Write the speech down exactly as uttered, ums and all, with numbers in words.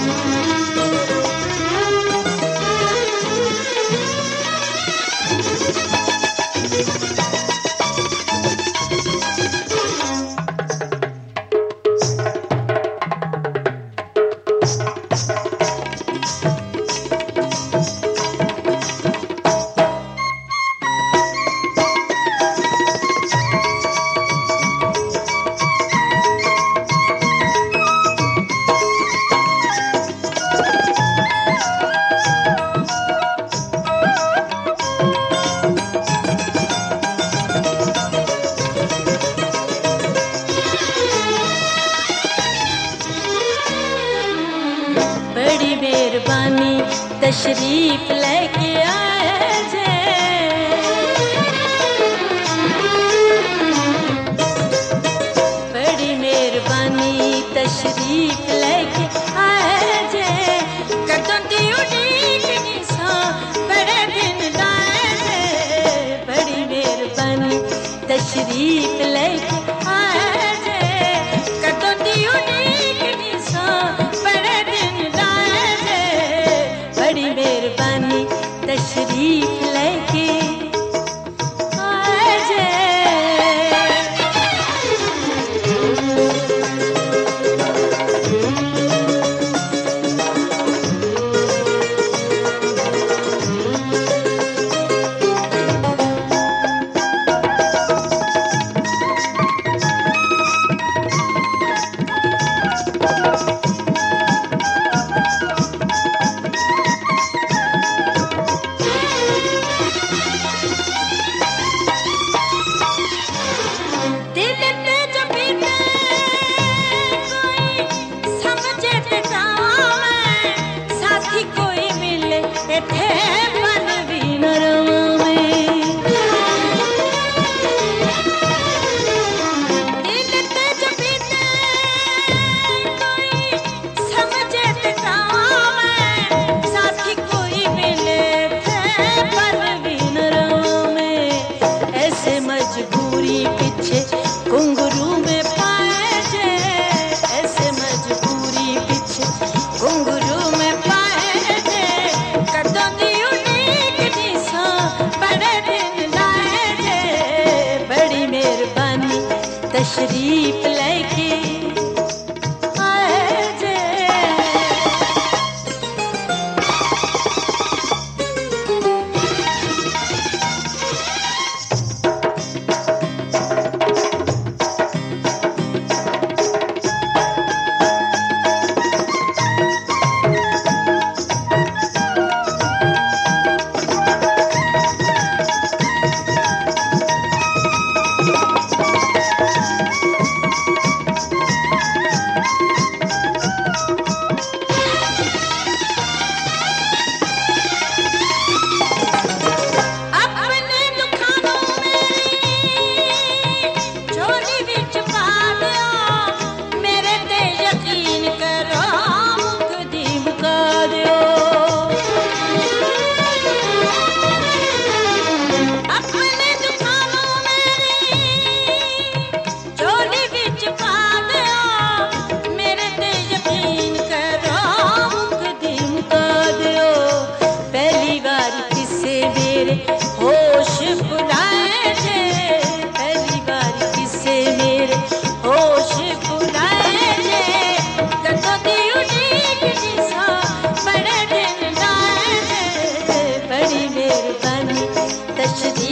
तशरीफ लेके आए जे, बड़ी मेहरबानी तशरीफ लेके आए जे, कदों दी उड़ीक नी सा बड़े दिन लाए जे, बड़ी मेहरबानी तशरीफ लेके आए जे, कदों दी उड़ीक नी सा बड़े दिन लाए जे, बड़ी मेहरबानी तशरीफ लेके आए जे। मजबूरी पीछे घुंघरू में पाए जे, ऐसे मजबूरी पीछे घुंघरू में पाए जे, कदों दी उड़ीक नी सा बड़े दिन लाए जे, बड़ी मेहरबानी तशरीफ लेके आए जे। होश भुलाए जे, पहली बार किसे मेरे होश भुलाए जे, कदों दी उड़ीक नी सा बड़े दिन लाए जे, बड़ी मेहरबानी तशरीफ